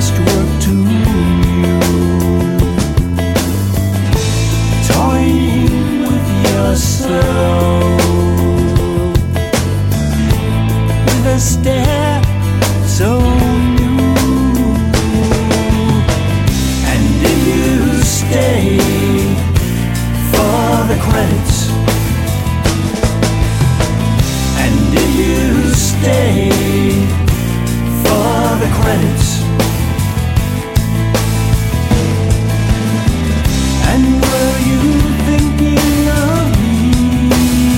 best work to you. Toying with your soul, with a stare so new. And if you stay for the credits, and if you stay for the credits, and were you thinking of me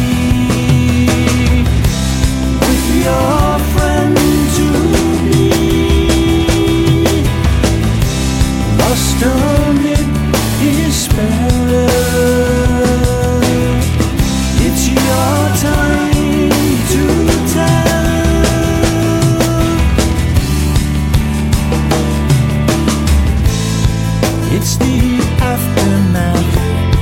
with your friend to be lost amid his spell? It's your time to tell. It's the aftermath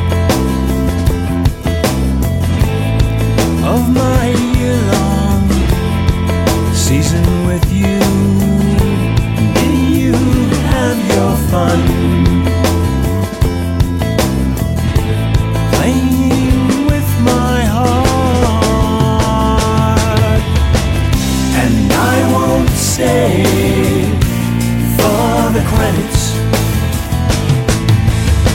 of my year-long season with you. Did you have your fun playing with my heart? And I won't stay for the credits,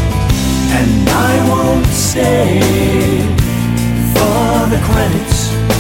and I won't stay for the credits.